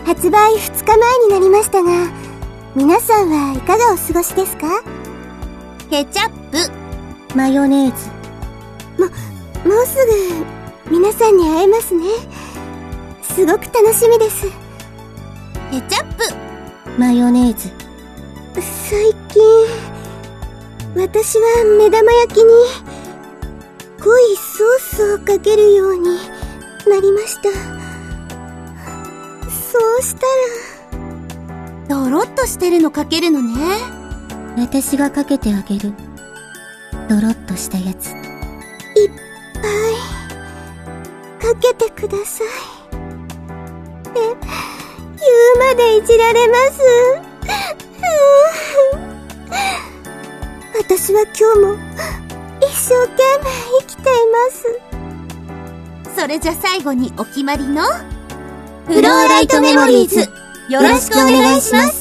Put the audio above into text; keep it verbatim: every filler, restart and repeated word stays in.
発売ふつかまえになりましたが、皆さんはいかがお過ごしですか？ ケチャップ、 マヨネーズ。も、もうすぐ皆さんに会えますね。すごく楽しみです。 ケチャップ、 マヨネーズ。最近、私は目玉焼きに濃いソースをかけるようになりました。そうしたら、ドロッとしてるのかけるのね。 私がかけてあげる。ドロッとしたやつ。いっぱいかけてください。え、言うまでいじられます。私は今日も一生懸命生きています。それじゃ最後にお決まりのフローライトメモリーズ、 よろしくお願いします。